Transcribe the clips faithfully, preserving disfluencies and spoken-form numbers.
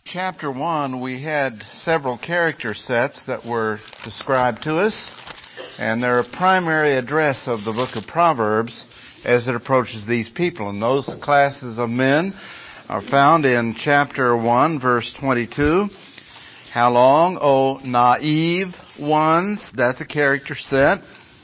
Chapter one, we had several character sets that were described to us, and they're a primary address of the book of Proverbs as it approaches these people. And those classes of men are found in chapter one, verse twenty-two. How long, O naive ones? That's a character set.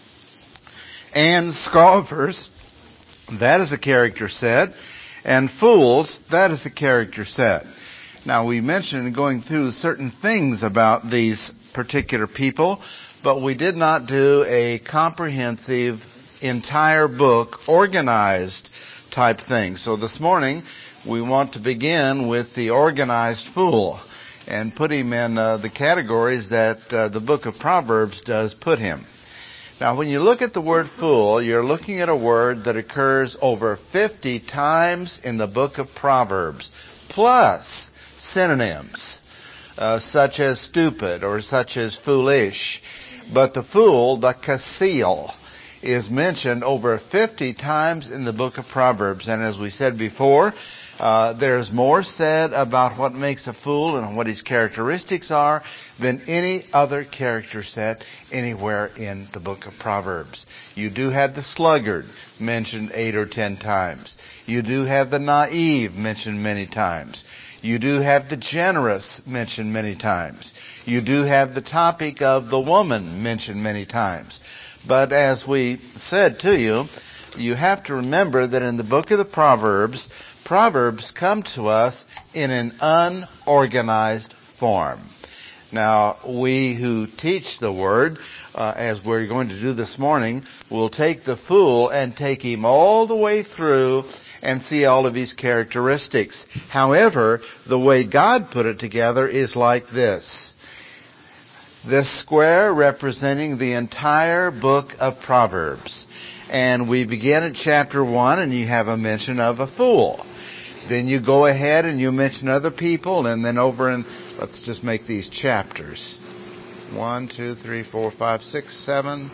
And scoffers, that is a character set. And fools, that is a character set. Now, we mentioned going through certain things about these particular people, but we did not do a comprehensive, entire book, organized type thing. So this morning, we want to begin with the organized fool and put him in uh, the categories that uh, the book of Proverbs does put him. Now, when you look at the word fool, you're looking at a word that occurs over fifty times in the book of Proverbs, plus synonyms, uh, such as stupid or such as foolish. But the fool, the kasil, is mentioned over fifty times in the book of Proverbs. And as we said before, uh, there's more said about what makes a fool and what his characteristics are than any other character set anywhere in the book of Proverbs. You do have the sluggard mentioned eight or ten times. You do have the naive mentioned many times. You do have the generous mentioned many times. You do have the topic of the woman mentioned many times. But as we said to you, you have to remember that in the book of the Proverbs, Proverbs come to us in an unorganized form. Now, we who teach the Word, uh, as we're going to do this morning, will take the fool and take him all the way through and see all of his characteristics. However, the way God put it together is like this. This square representing the entire book of Proverbs. And we begin at chapter one, and you have a mention of a fool. Then you go ahead and you mention other people, and then over in, let's just make these chapters. One, two, three, four, five, six, seven.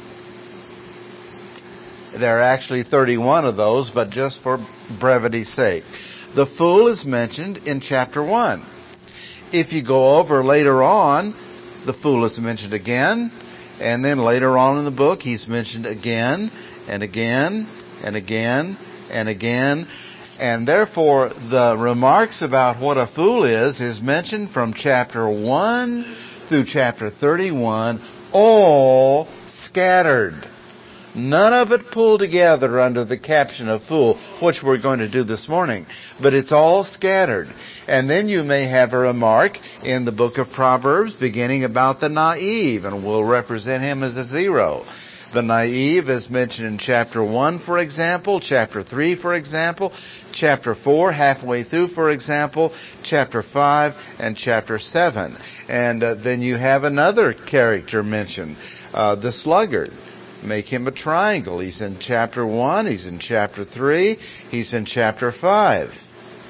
There are actually thirty-one of those, but just for brevity's sake. The fool is mentioned in chapter one. If you go over later on, the fool is mentioned again, and then later on in the book, he's mentioned again, and again, and again, and again. And therefore, the remarks about what a fool is, is mentioned from chapter one through chapter thirty-one, all scattered. None of it pulled together under the caption of fool, which we're going to do this morning. But it's all scattered. And then you may have a remark in the book of Proverbs beginning about the naive, and we'll represent him as a zero. The naive is mentioned in chapter one, for example, chapter three, for example, chapter four, halfway through, for example, chapter five, and chapter seven. And uh, then you have another character mentioned, uh, the sluggard. Make him a triangle. He's in chapter one, he's in chapter three, he's in chapter five.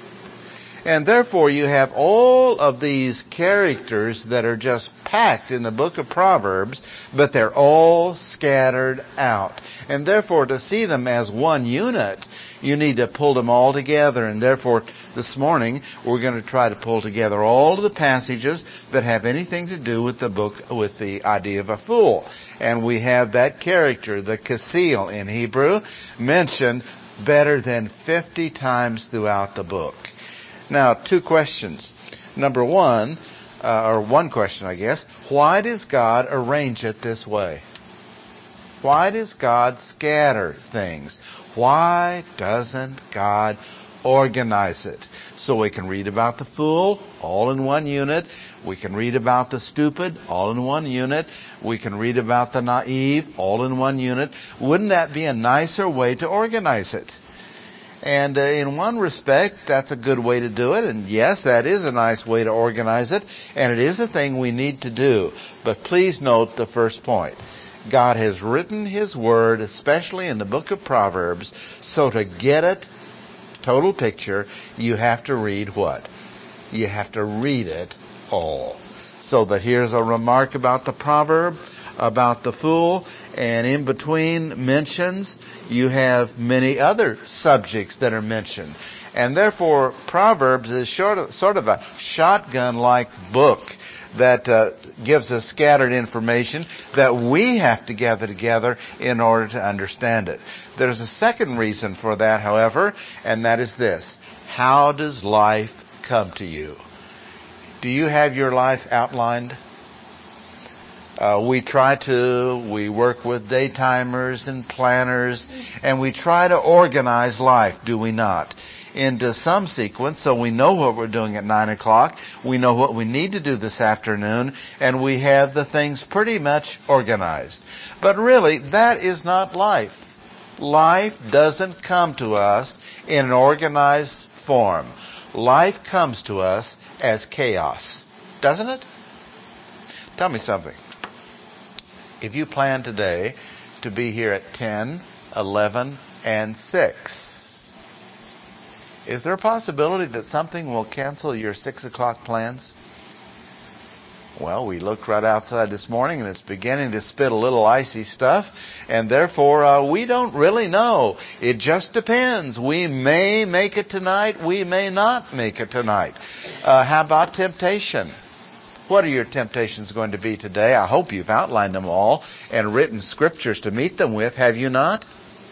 And therefore you have all of these characters that are just packed in the book of Proverbs, but they're all scattered out. And therefore to see them as one unit, you need to pull them all together. And therefore this morning we're going to try to pull together all of the passages that have anything to do with the book, with the idea of a fool. And we have that character, the kasil in Hebrew, mentioned better than fifty times throughout the book. Now, two questions. Number one, uh, or one question, I guess. Why does God arrange it this way? Why does God scatter things? Why doesn't God organize it? So we can read about the fool, all in one unit. We can read about the stupid, all in one unit. We can read about the naive, all in one unit. Wouldn't that be a nicer way to organize it? And uh, in one respect, that's a good way to do it. And yes, that is a nice way to organize it. And it is a thing we need to do. But please note the first point. God has written His Word, especially in the book of Proverbs, so to get it, total picture, you have to read what? You have to read it all. So that here's a remark about the proverb, about the fool, and in between mentions, you have many other subjects that are mentioned. And therefore, Proverbs is sort of, sort of a shotgun-like book that uh, gives us scattered information that we have to gather together in order to understand it. There's a second reason for that, however, and that is this. How does life come to you? Do you have your life outlined? Uh, we try to, we work with daytimers and planners, and we try to organize life, do we not? Into some sequence, so we know what we're doing at nine o'clock, we know what we need to do this afternoon, and we have the things pretty much organized. But really, that is not life. Life doesn't come to us in an organized form. Life comes to us as chaos, doesn't it? Tell me something. If you plan today to be here at ten, eleven, and six, is there a possibility that something will cancel your six o'clock plans? Well, we looked right outside this morning and it's beginning to spit a little icy stuff, and therefore uh, we don't really know. It just depends. We may make it tonight, we may not make it tonight. Uh, how about temptation? What are your temptations going to be today? I hope you've outlined them all and written scriptures to meet them with, have you not?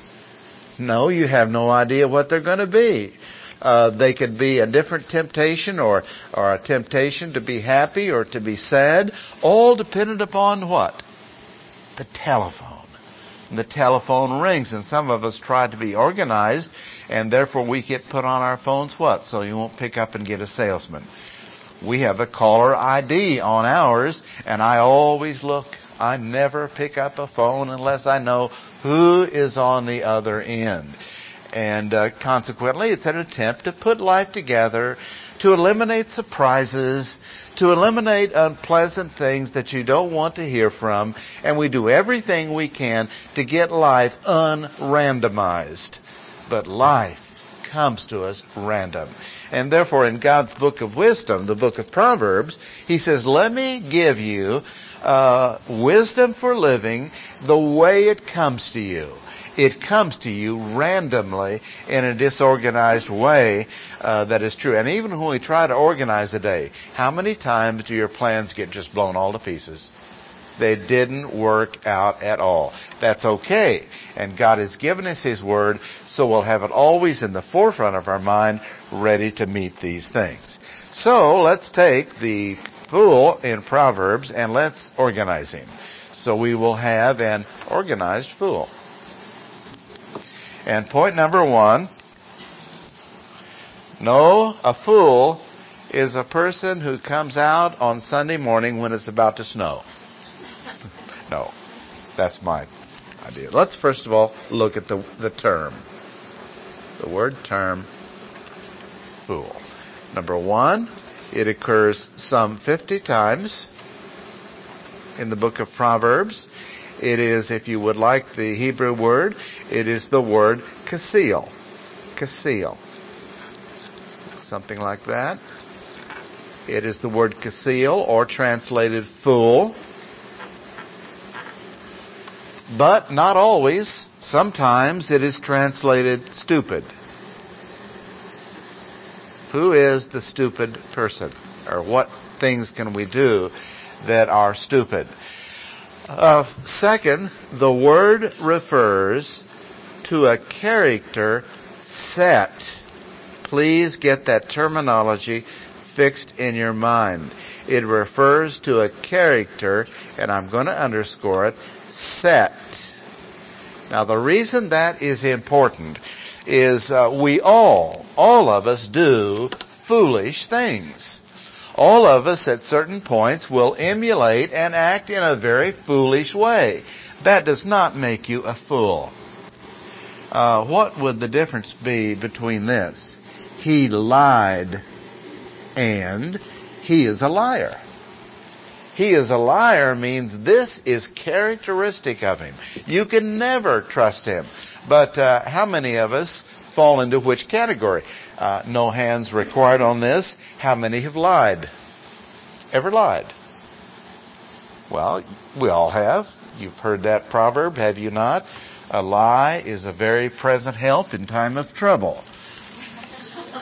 No, you have no idea what they're going to be. Uh, they could be a different temptation, or, or a temptation to be happy or to be sad, all dependent upon what? The telephone. The telephone rings, and some of us try to be organized, and therefore we get put on our phones what? So you won't pick up and get a salesman. We have a caller I D on ours, and I always look. I never pick up a phone unless I know who is on the other end. And uh, consequently, it's an attempt to put life together, to eliminate surprises, to eliminate unpleasant things that you don't want to hear from, and we do everything we can to get life unrandomized. But life comes to us random. And therefore, in God's book of wisdom, the book of Proverbs, he says, let me give you uh, wisdom for living the way it comes to you. It comes to you randomly in a disorganized way uh, that is true. And even when we try to organize a day, how many times do your plans get just blown all to pieces? They didn't work out at all. That's okay. And God has given us his word, so we'll have it always in the forefront of our mind, ready to meet these things. So let's take the fool in Proverbs and let's organize him. So we will have an organized fool. And point number one, no, a fool is a person who comes out on Sunday morning when it's about to snow. No, that's my idea. Let's first of all look at the, the term. The word term, fool. Number one, it occurs some fifty times in the book of Proverbs. It is, if you would like the Hebrew word, it is the word kasil. Kasil. Something like that. It is the word kasil, or translated fool. But not always. Sometimes it is translated stupid. Who is the stupid person? Or what things can we do that are stupid? Uh, second, the word refers to a character set. Please get that terminology fixed in your mind. It refers to a character, and I'm going to underscore it, set. Now, the reason that is important is uh, we all, all of us do foolish things. All of us at certain points will emulate and act in a very foolish way. That does not make you a fool. Uh, what would the difference be between this? He lied and he is a liar. He is a liar means this is characteristic of him. You can never trust him. But uh, how many of us fall into which category? Uh, no hands required on this. How many have lied? Ever lied? Well, we all have. You've heard that proverb, have you not? A lie is a very present help in time of trouble.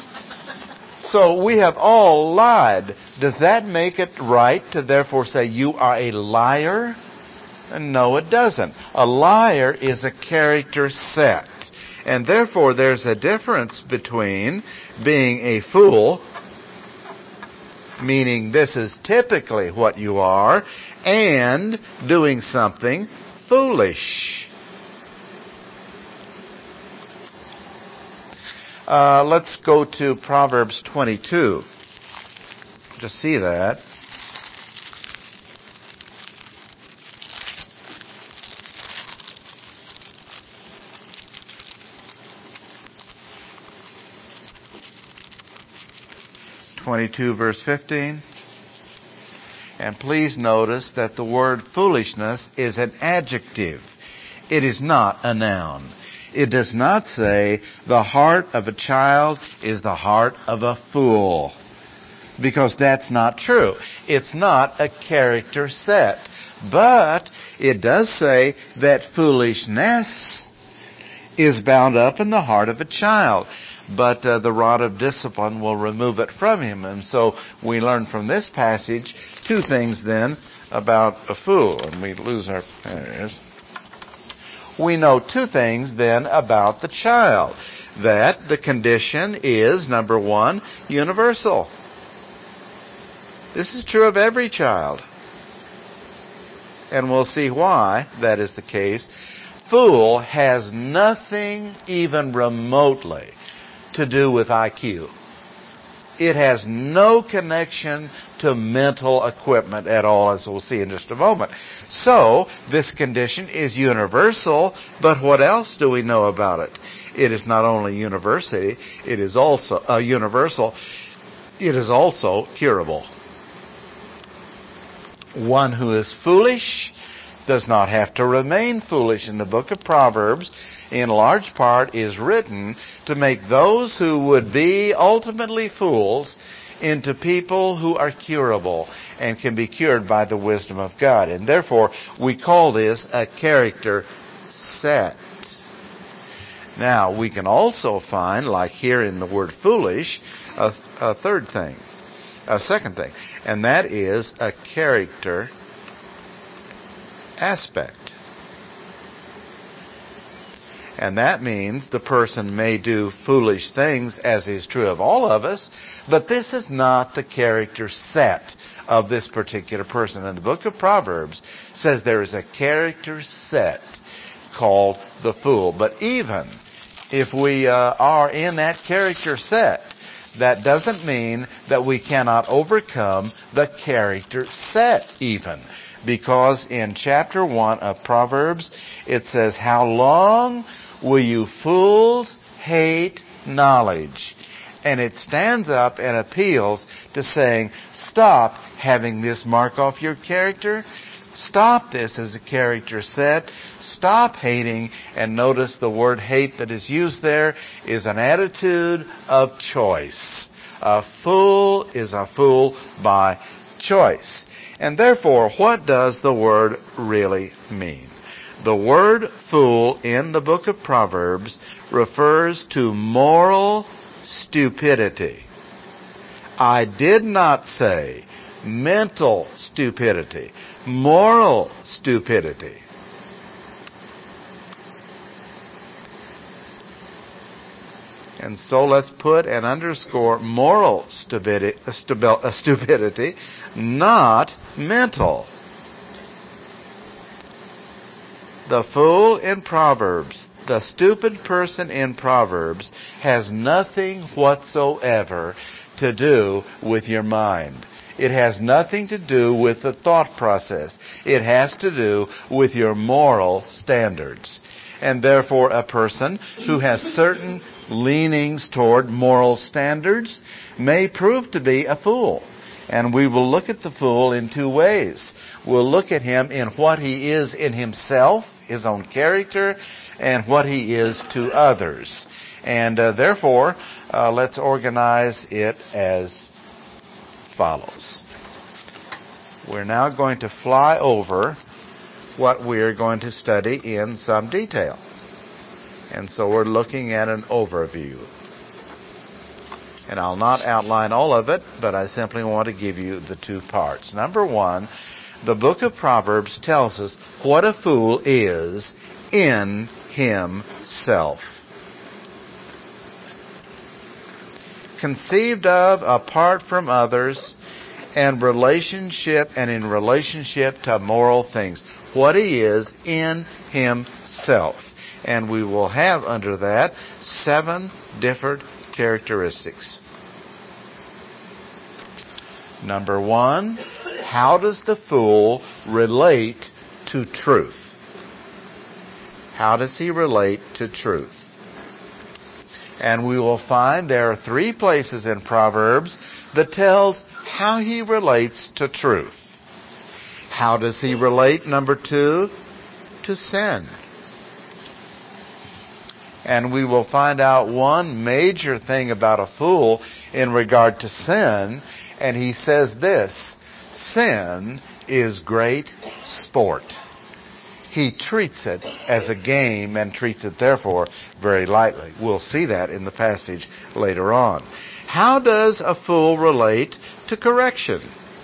So we have all lied. Does that make it right to therefore say you are a liar? No, it doesn't. A liar is a character set. And therefore there's a difference between being a fool, meaning this is typically what you are, and doing something foolish. Uh, let's go to Proverbs twenty-two to see that. twenty-two verse fifteen. And please notice that the word foolishness is an adjective. It is not a noun. It does not say the heart of a child is the heart of a fool, because that's not true. It's not a character set. But it does say that foolishness is bound up in the heart of a child. But uh, the rod of discipline will remove it from him. And so we learn from this passage two things then about a fool. And we lose our... There it is. We know two things then about the child. That the condition is, number one, universal. This is true of every child. And we'll see why that is the case. Fool has nothing even remotely to do with I Q. It has no connection to mental equipment at all, as we'll see in just a moment. So, this condition is universal, but what else do we know about it? It is not only university, it is also uh, universal, it is also curable. One who is foolish does not have to remain foolish. In the book of Proverbs, in large part, is written to make those who would be ultimately fools into people who are curable and can be cured by the wisdom of God. And therefore, we call this a character set. Now, we can also find, like here in the word foolish, a, a third thing, a second thing, and that is a character aspect. And that means the person may do foolish things, as is true of all of us, but this is not the character set of this particular person. And the book of Proverbs says there is a character set called the fool. But even if we uh, are in that character set, that doesn't mean that we cannot overcome the character set even. Because in chapter one of Proverbs, it says, "How long will you fools hate knowledge?" And it stands up and appeals to saying, stop having this mark off your character. Stop this as a character set. Stop hating. And notice the word hate that is used there is an attitude of choice. A fool is a fool by choice. And therefore, what does the word really mean? The word fool in the book of Proverbs refers to moral stupidity. I did not say mental stupidity, moral stupidity. And so let's put and underscore moral stupidity, stupidity, not mental. The fool in Proverbs, the stupid person in Proverbs, has nothing whatsoever to do with your mind. It has nothing to do with the thought process. It has to do with your moral standards. And therefore, a person who has certain leanings toward moral standards may prove to be a fool. And we will look at the fool in two ways. We'll look at him in what he is in himself, his own character, and what he is to others. And uh, therefore, uh, let's organize it as follows. We're now going to fly over what we're going to study in some detail. And so we're looking at an overview. And I'll not outline all of it, but I simply want to give you the two parts. Number one, the book of Proverbs tells us what a fool is in himself. Conceived of apart from others, and relationship and in relationship to moral things. What he is in himself. And we will have under that seven different characteristics. Number one, how does the fool relate to truth? How does he relate to truth? And we will find there are three places in Proverbs that tells how he relates to truth. How does he relate, number two, to sin? And we will find out one major thing about a fool in regard to sin, and he says this: sin is great sport. He treats it as a game and treats it, therefore, very lightly. We'll see that in the passage later on. How does a fool relate to correction?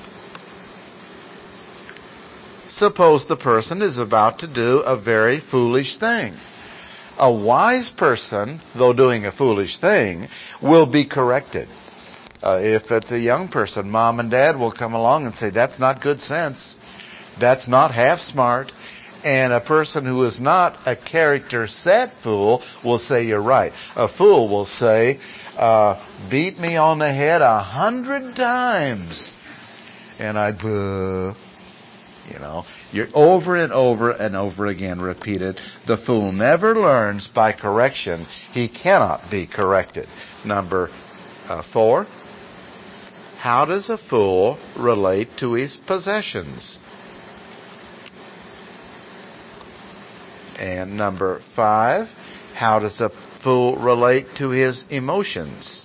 Suppose the person is about to do a very foolish thing. A wise person, though doing a foolish thing, will be corrected. Uh, if it's a young person, mom and dad will come along and say, that's not good sense. That's not half smart. And a person who is not a character set fool will say, you're right. A fool will say, uh, beat me on the head a hundred times. And I, uh, you know, you're over and over and over again repeated. The fool never learns by correction. He cannot be corrected. Number uh, four, how does a fool relate to his possessions? And number five, how does a fool relate to his emotions?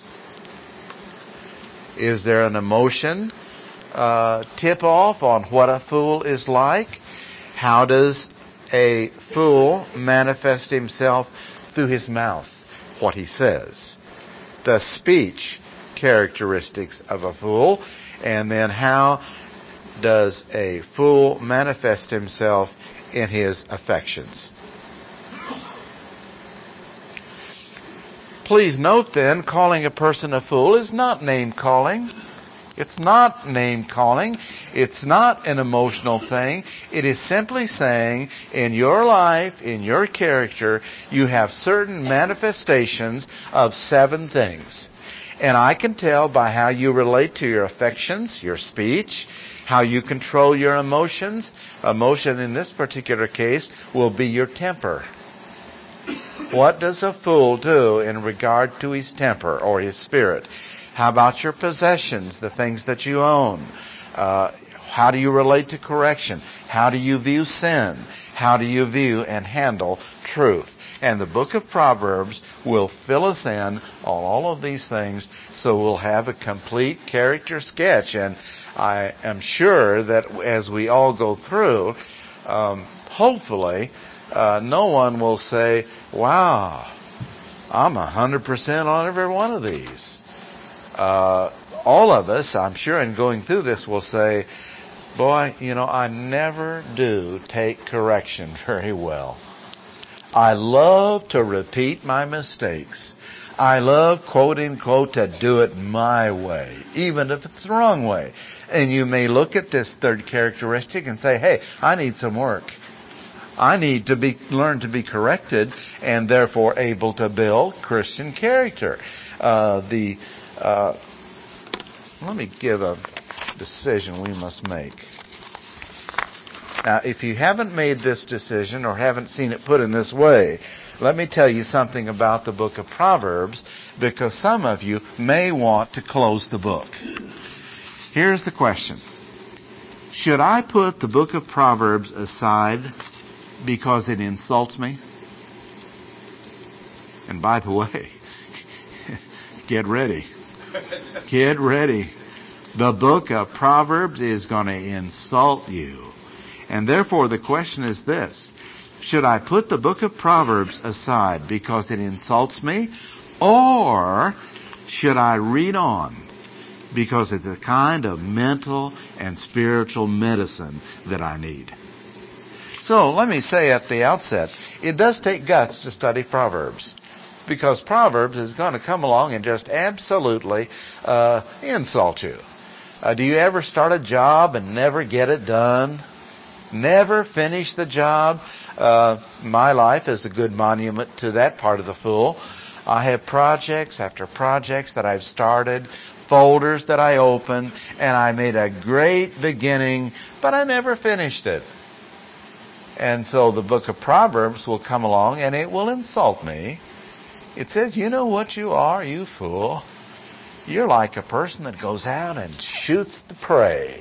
Is there an emotion uh, tip-off on what a fool is like? How does a fool manifest himself through his mouth, what he says? The speech characteristics of a fool. And then how does a fool manifest himself in his affections? Please note then, calling a person a fool is not name calling. It's not name calling. It's not an emotional thing. It is simply saying, in your life, in your character, you have certain manifestations of seven things. And I can tell by how you relate to your affections, your speech, how you control your emotions. Emotion in this particular case will be your temper. What does a fool do in regard to his temper or his spirit? How about your possessions, the things that you own? Uh, how do you relate to correction? How do you view sin? How do you view and handle truth? And the book of Proverbs will fill us in on all of these things, so we'll have a complete character sketch. And I am sure that as we all go through, um, hopefully, Uh, no one will say, wow, I'm a hundred percent on every one of these. Uh, all of us, I'm sure, in going through this will say, boy, you know, I never do take correction very well. I love to repeat my mistakes. I love, quote unquote, to do it my way, even if it's the wrong way. And you may look at this third characteristic and say, hey, I need some work. I need to be learn to be corrected and therefore able to build Christian character. Uh, the uh, let me give a decision we must make. Now, if you haven't made this decision or haven't seen it put in this way, let me tell you something about the book of Proverbs, because some of you may want to close the book. Here's the question: should I put the book of Proverbs aside because it insults me? And by the way, get ready. Get ready. The book of Proverbs is going to insult you. And therefore the question is this: should I put the book of Proverbs aside because it insults me? Or should I read on? Because it's the kind of mental and spiritual medicine that I need. So let me say at the outset, it does take guts to study Proverbs. Because Proverbs is going to come along and just absolutely uh, insult you. Uh, do you ever start a job and never get it done? Never finish the job? Uh, my life is a good monument to that part of the fool. I have projects after projects that I've started, folders that I opened, and I made a great beginning, but I never finished it. And so the book of Proverbs will come along and it will insult me. It says, you know what you are, you fool? You're like a person that goes out and shoots the prey,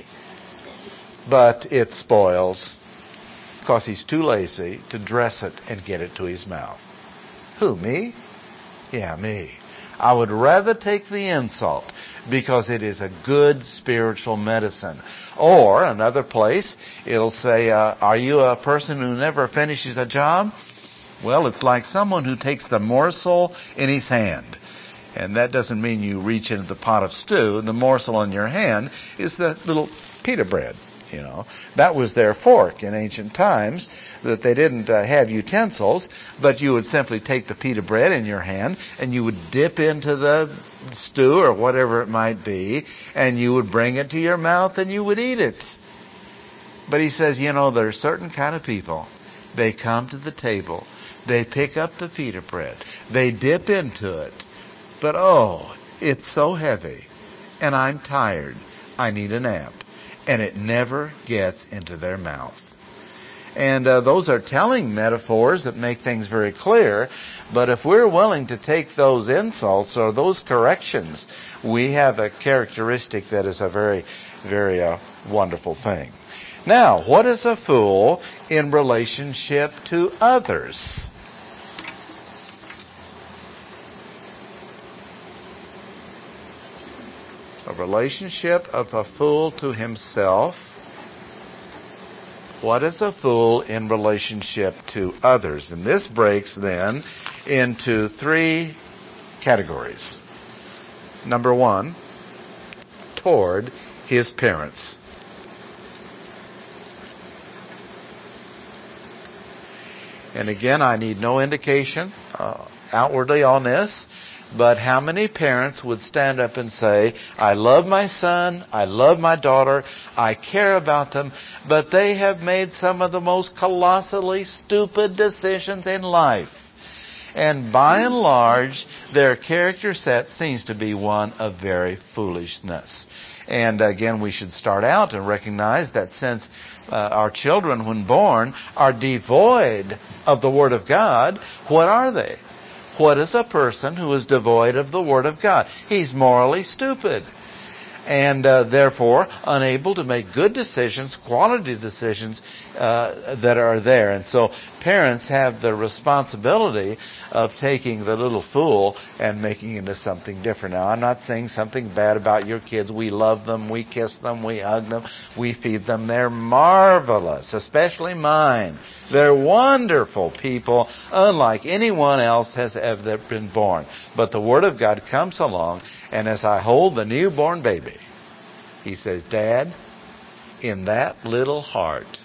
but it spoils because he's too lazy to dress it and get it to his mouth. Who, me? Yeah, me. I would rather take the insult because it is a good spiritual medicine. Or another place, it'll say, uh, are you a person who never finishes a job? Well, it's like someone who takes the morsel in his hand. And that doesn't mean you reach into the pot of stew. The morsel in your hand is the little pita bread. You know, that was their fork in ancient times, that they didn't uh, have utensils, but you would simply take the pita bread in your hand and you would dip into the stew or whatever it might be, and you would bring it to your mouth and you would eat it. But he says, you know, there are certain kind of people. They come to the table. They pick up the pita bread. They dip into it. But oh, it's so heavy. And I'm tired. I need a nap. And it never gets into their mouth. And uh, those are telling metaphors that make things very clear. But if we're willing to take those insults or those corrections, we have a characteristic that is a very, very uh, wonderful thing. Now, what is a fool in relationship to others? A relationship of a fool to himself. What is a fool in relationship to others? And this breaks then into three categories. Number one, toward his parents. And again, I need no indication uh, outwardly on this. But how many parents would stand up and say, I love my son, I love my daughter, I care about them, but they have made some of the most colossally stupid decisions in life. And by and large, their character set seems to be one of very foolishness. And again, we should start out and recognize that since uh, our children, when born, are devoid of the Word of God, what are they? What is a person who is devoid of the Word of God? He's morally stupid. And uh, therefore unable to make good decisions, quality decisions uh, that are there. And so parents have the responsibility of taking the little fool and making him into something different. Now, I'm not saying something bad about your kids. We love them, we kiss them, we hug them, we feed them. They're marvelous, especially mine. They're wonderful people, unlike anyone else has ever been born. But the Word of God comes along, and as I hold the newborn baby, he says, Dad, in that little heart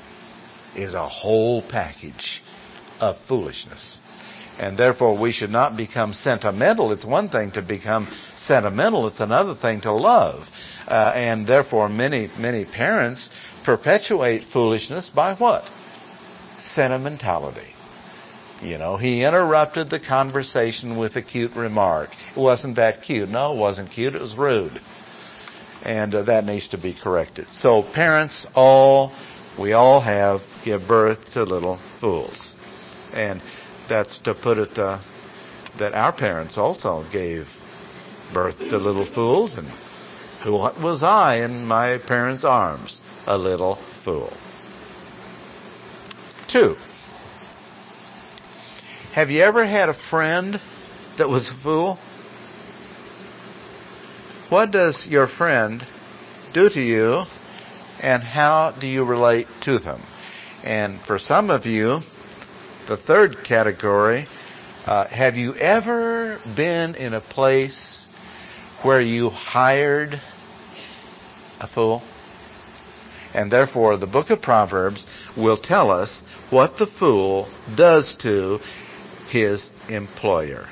is a whole package of foolishness. And therefore we should not become sentimental. It's one thing to become sentimental. It's another thing to love. Uh, and therefore many, many parents perpetuate foolishness by what? Sentimentality. You know, he interrupted the conversation with a cute remark. It wasn't that cute. No, it wasn't cute. It was rude. And uh, that needs to be corrected. So parents, all, we all have, give birth to little fools. And that's to put it, uh, that our parents also gave birth to little fools. And who was I in my parents' arms? A little fool. Two. Have you ever had a friend that was a fool? What does your friend do to you, and how do you relate to them? And for some of you, the third category, uh, have you ever been in a place where you hired a fool? And therefore, the book of Proverbs will tell us what the fool does to his employer.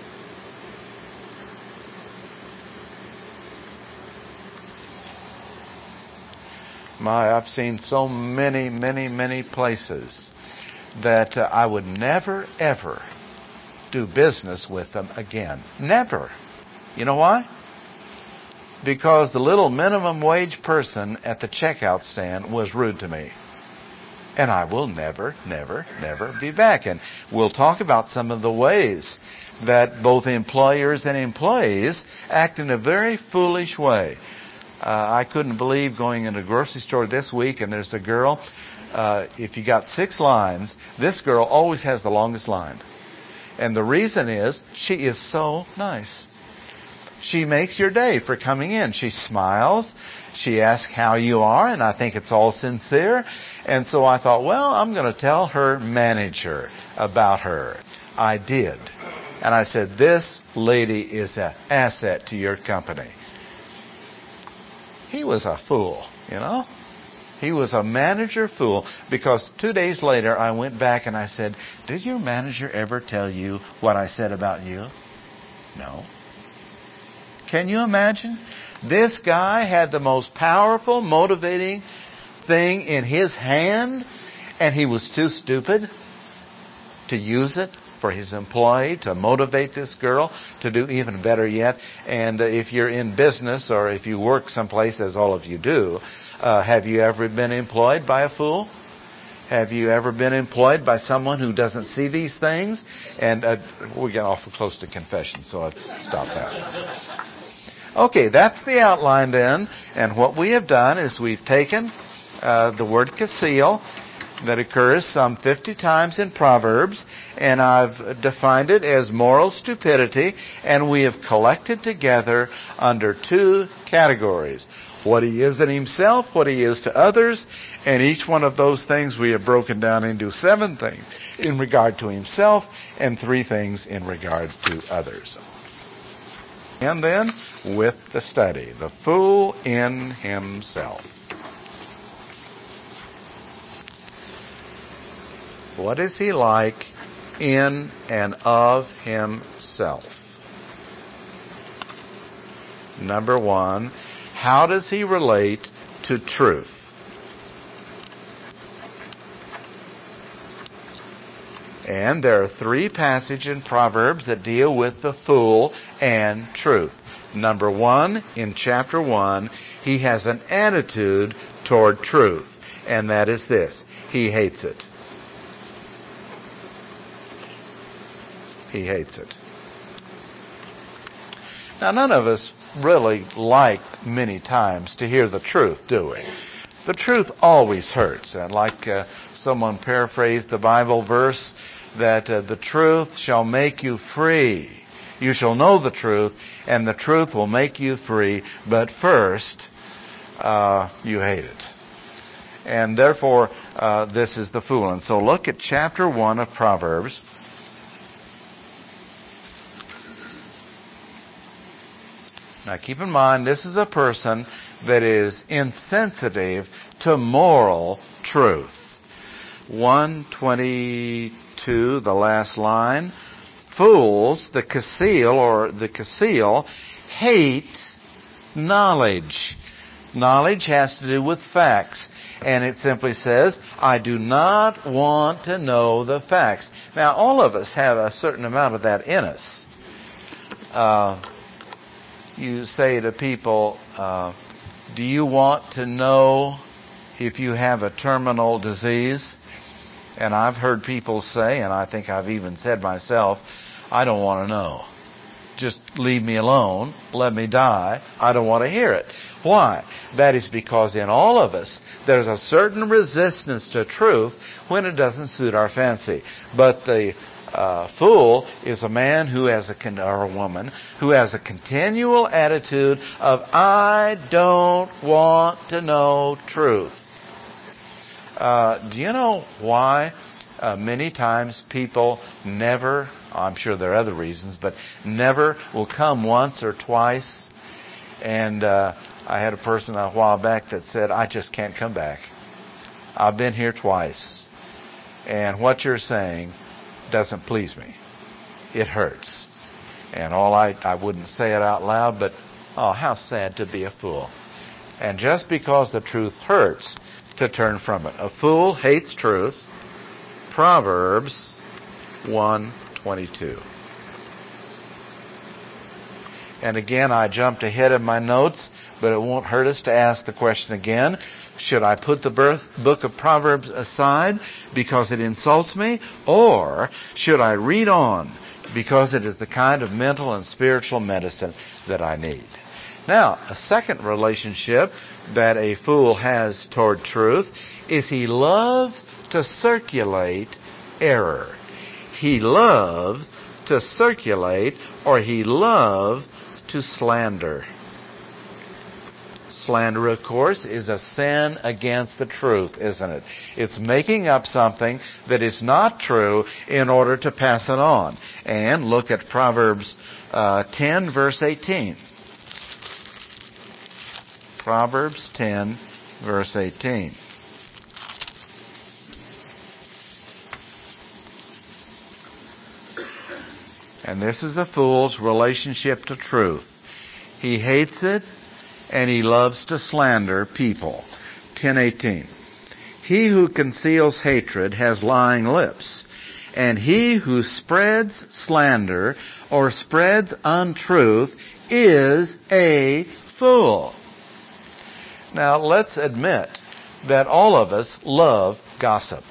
My, I've seen so many, many, many places that uh, I would never, ever do business with them again. Never. You know why? Because the little minimum wage person at the checkout stand was rude to me. And I will never, never, never be back. And we'll talk about some of the ways that both employers and employees act in a very foolish way. Uh, I couldn't believe going into a grocery store this week, and there's a girl, uh, if you got six lines, this girl always has the longest line. And the reason is, she is so nice. She makes your day for coming in. She smiles. She asks how you are, and I think it's all sincere. And so I thought, well, I'm going to tell her manager about her. I did. And I said, this lady is an asset to your company. He was a fool, you know. He was a manager fool, because two days later I went back and I said, did your manager ever tell you what I said about you? No. Can you imagine? This guy had the most powerful, motivating thing in his hand, and he was too stupid to use it for his employee, to motivate this girl to do even better yet. And uh, if you're in business, or if you work someplace, as all of you do, uh, have you ever been employed by a fool? Have you ever been employed by someone who doesn't see these things? And uh, we're getting awful close to confession, so let's stop that. Okay, that's the outline then. And what we have done is we've taken uh, the word kasil, that occurs some fifty times in Proverbs, and I've defined it as moral stupidity, and we have collected together under two categories: what he is in himself, what he is to others, and each one of those things we have broken down into seven things in regard to himself and three things in regard to others. And then, with the study, the fool in himself. What is he like in and of himself? Number one, how does he relate to truth? And there are three passages in Proverbs that deal with the fool and truth. Number one, in chapter one, he has an attitude toward truth, and that is this: he hates it. He hates it. Now, none of us really like many times to hear the truth, do we? The truth always hurts. And like uh, someone paraphrased the Bible verse, that uh, the truth shall make you free. You shall know the truth, and the truth will make you free. But first, uh, you hate it. And therefore, uh, this is the fool. And so look at chapter one of Proverbs. Now keep in mind, this is a person that is insensitive to moral truth. one twenty-two, the last line. Fools, the kasil, or the kasil, hate knowledge. Knowledge has to do with facts. And it simply says, I do not want to know the facts. Now, all of us have a certain amount of that in us. Uh, You say to people, uh, do you want to know if you have a terminal disease? And I've heard people say, and I think I've even said myself, I don't want to know. Just leave me alone. Let me die. I don't want to hear it. Why? That is because in all of us, there's a certain resistance to truth when it doesn't suit our fancy. But the Uh, fool is a man who has a, or a woman, who has a continual attitude of, I don't want to know truth. Uh, do you know why uh, many times people never, I'm sure there are other reasons, but never will come once or twice And uh, I had a person a while back that said, I just can't come back. I've been here twice. And what you're saying doesn't please me. It hurts. And all I, I wouldn't say it out loud, but oh, how sad to be a fool. And just because the truth hurts, to turn from it. A fool hates truth. Proverbs one twenty-two. And again, I jumped ahead of my notes, but it won't hurt us to ask the question again. Should I put the birth, book of Proverbs aside because it insults me? Or should I read on because it is the kind of mental and spiritual medicine that I need? Now, a second relationship that a fool has toward truth is he loves to circulate error. He loves to circulate, or he loves to slander. Slander, of course, is a sin against the truth, isn't it? It's making up something that is not true in order to pass it on. And look at Proverbs uh, ten, verse eighteen. Proverbs ten, verse eighteen. And this is a fool's relationship to truth. He hates it, and he loves to slander people. ten eighteen. He who conceals hatred has lying lips, and he who spreads slander or spreads untruth is a fool. Now, let's admit that all of us love gossip.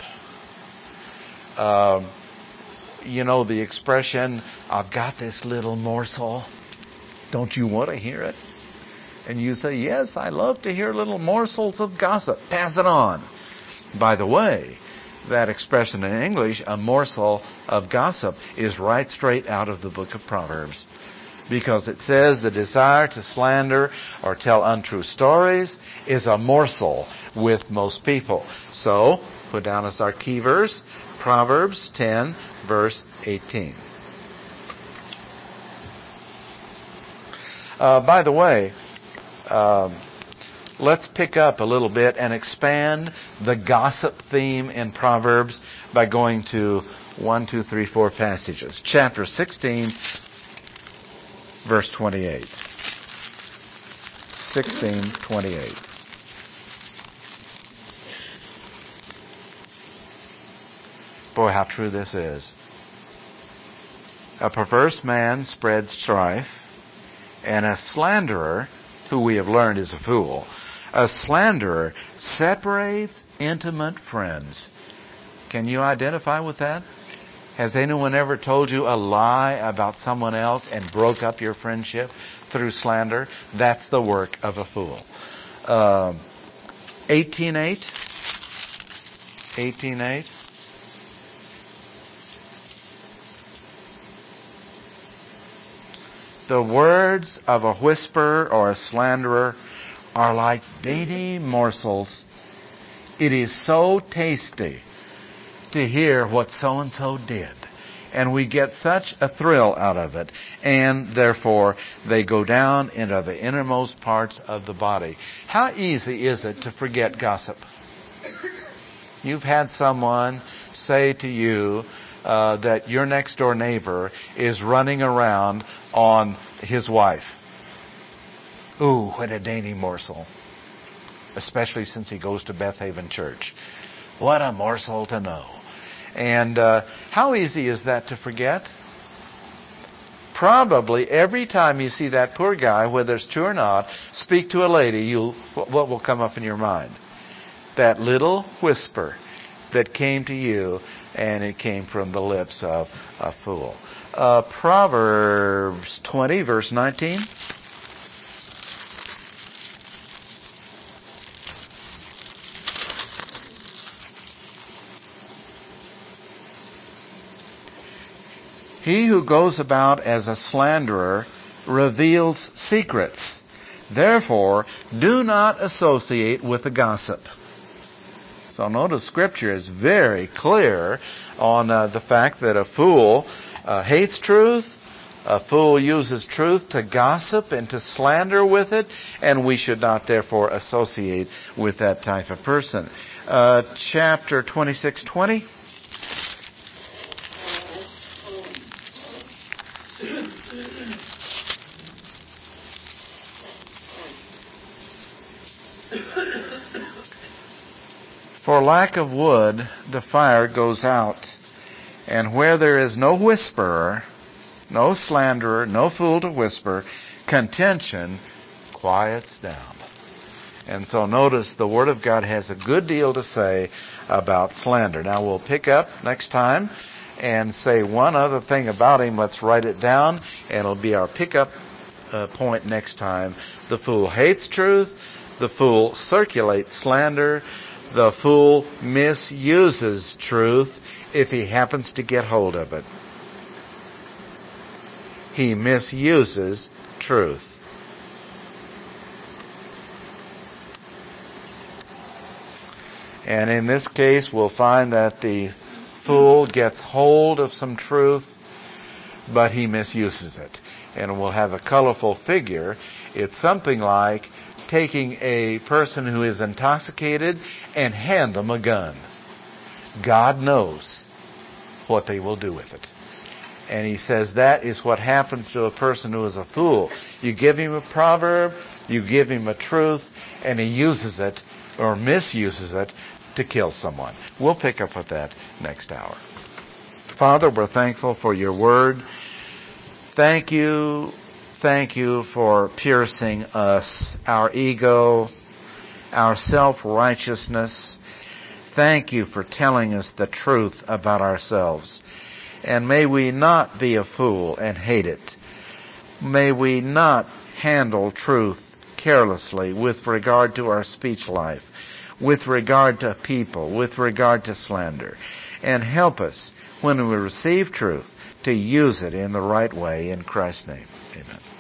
Um, you know the expression, I've got this little morsel. Don't you want to hear it? And you say, yes, I love to hear little morsels of gossip. Pass it on. By the way, that expression in English, a morsel of gossip, is right straight out of the book of Proverbs. Because it says the desire to slander or tell untrue stories is a morsel with most people. So, put down as our key verse, Proverbs ten, verse eighteen. Uh, by the way, um, let's pick up a little bit and expand the gossip theme in Proverbs by going to one, two, three, four passages. Chapter sixteen, verse twenty-eight. sixteen, twenty-eight. Boy, how true this is. A perverse man spreads strife, and a slanderer, who we have learned is a fool, a slanderer separates intimate friends. Can you identify with that? Has anyone ever told you a lie about someone else and broke up your friendship through slander? That's the work of a fool. Um, eighteen eight. eighteen eight. The words of a whisperer or a slanderer are like dainty morsels. It is so tasty to hear what so-and-so did. And we get such a thrill out of it. And therefore, they go down into the innermost parts of the body. How easy is it to forget gossip? You've had someone say to you uh, that your next door neighbor is running around on his wife. Ooh, what a dainty morsel. Especially since he goes to Beth Haven Church. What a morsel to know. And uh, how easy is that to forget? Probably every time you see that poor guy, whether it's true or not, speak to a lady, you'll, what will come up in your mind? That little whisper that came to you, and it came from the lips of a fool. Uh, Proverbs twenty, verse nineteen. He who goes about as a slanderer reveals secrets. Therefore, do not associate with a gossip. So notice Scripture is very clear on uh, the fact that a fool uh, hates truth, A fool uses truth to gossip and to slander with it, and we should not therefore associate with that type of person. Uh, chapter twenty-six twenty. For lack of wood, the fire goes out, and where there is no whisperer, no slanderer, no fool to whisper, contention quiets down. And so notice the Word of God has a good deal to say about slander. Now we'll pick up next time and say one other thing about him. Let's write it down, and it'll be our pickup uh, point next time. The fool hates truth. The fool circulates slander. The fool misuses truth if he happens to get hold of it. He misuses truth. And in this case, we'll find that the fool gets hold of some truth, but he misuses it. And we'll have a colorful figure. It's something like taking a person who is intoxicated and hand them a gun. God knows what they will do with it. And he says that is what happens to a person who is a fool. You give him a proverb, you give him a truth, and he uses it or misuses it to kill someone. We'll pick up with that next hour. Father, we're thankful for your word. Thank you, thank you for piercing us, our ego, our self-righteousness. Thank you for telling us the truth about ourselves. And may we not be a fool and hate it. May we not handle truth carelessly with regard to our speech life, with regard to people, with regard to slander. And help us, when we receive truth, to use it in the right way. In Christ's name, amen.